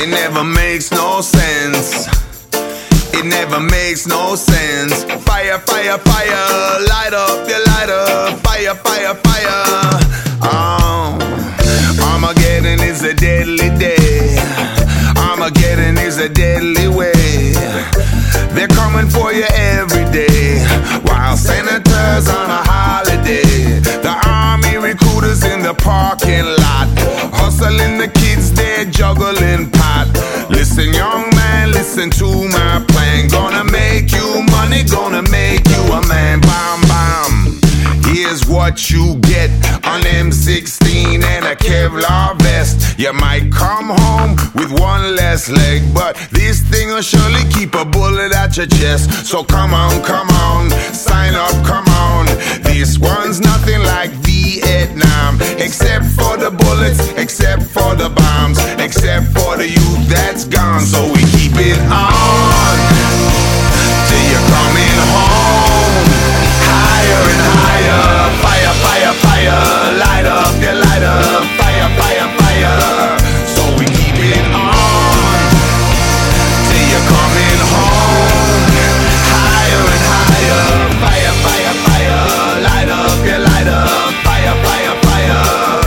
It never makes no sense. It never makes no sense. Fire, fire, fire, light up your lighter. Fire, fire, fire. Armageddon is a deadly day. Armageddon is a deadly way. They're coming for you every day, while senators on a holiday. The army recruiters in the parking lot, hustling the kids, they're juggling pot. Listen, young man, listen to my plan. Gonna make you money, gonna make you a man. Bam, bam. Here's what you get: an M16 and a Kevlar vest. You might come home with one less leg, but this thing will surely keep a bullet at your chest. So come on, sign up, come on. This one's nothing like Vietnam, except for the bullets, except for the bombs, except for the youth that's gone. So we keep it on till you're coming home. Higher and higher, fire, fire, fire, light up your lighter, fire, fire, fire. So we keep it on till you're coming home. Higher and higher, fire, fire, fire, light up your lighter, fire, fire, fire.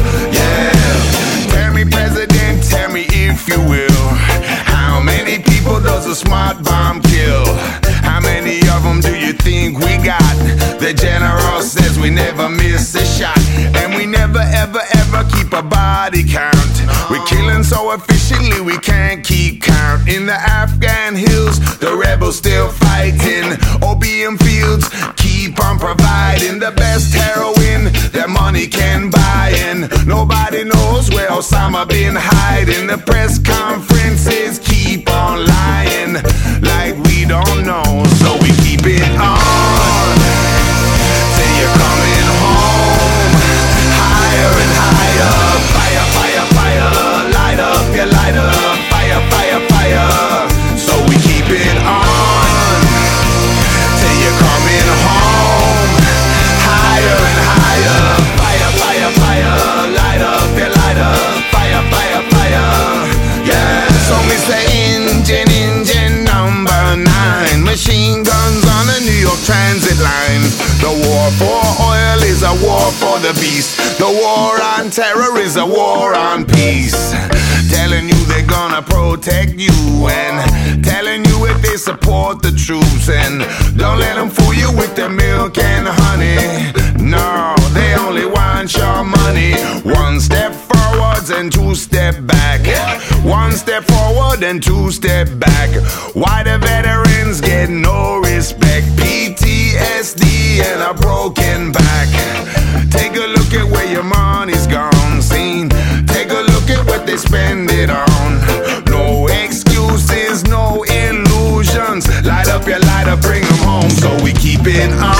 Yeah. Tell me, President, tell me if you will, how many people does a smart bomb kill? How many of them do you think we got? The general says we never miss a shot, and we never ever ever keep a body count. We're killing so efficiently we can't keep count. In the Afghan hills, the rebels still fighting. Opium fields keep on providing the best heroin that money can buy. And nobody knows where Osama been hiding. The press conferences keep on lying like we don't know. So we keep it on till you're coming home. Higher and higher, fire, fire, fire, light up your lighter, fire, fire, fire. So we keep it on till you're coming home. Higher and higher, fire, fire, fire, light up your lighter, fire, fire, fire. Yeah. So me say engine number 9, machine guns on a New York transit line. The war for oil is a war for the beast. The war on terror is a war on peace. Telling you they're gonna protect you, and telling you if they support the troops. And don't let them fool you with their milk and honey. No, they only want your money. One step forwards and 2 step back. 1 step forward and 2 step back. Why the veterans get no respect? PTSD and a broken back. Take a look at where your money's gone. Seen. Take a look at what they spend it on. No excuses, no illusions. Light up your lighter, bring them home. So we keep it on